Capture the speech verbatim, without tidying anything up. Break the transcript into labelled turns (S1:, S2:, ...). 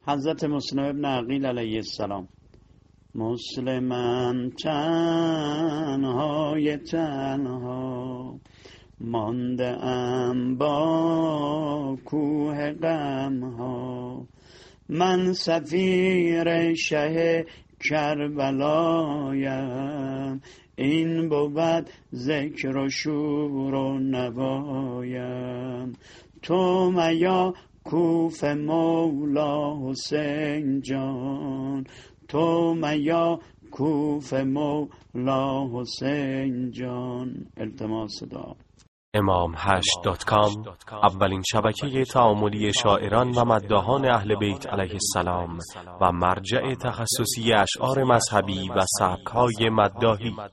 S1: حضرت مسلم ابن عقیل علیه السلام: مسلمم تنهای تنها، مانده ام با کوه غم ها. من سفیر شه کربلایم، این بود ذکر و شور و نوایم. تو میا کوف مولا حسین جان، تو میا کوف مولا حسین جان. التماس دعا.
S2: امام هشت دات کام اولین شبکه تعاملی شاعران و مداحان اهل بیت علیه السلام و مرجع تخصصی اشعار مذهبی و سبک‌های مداحی.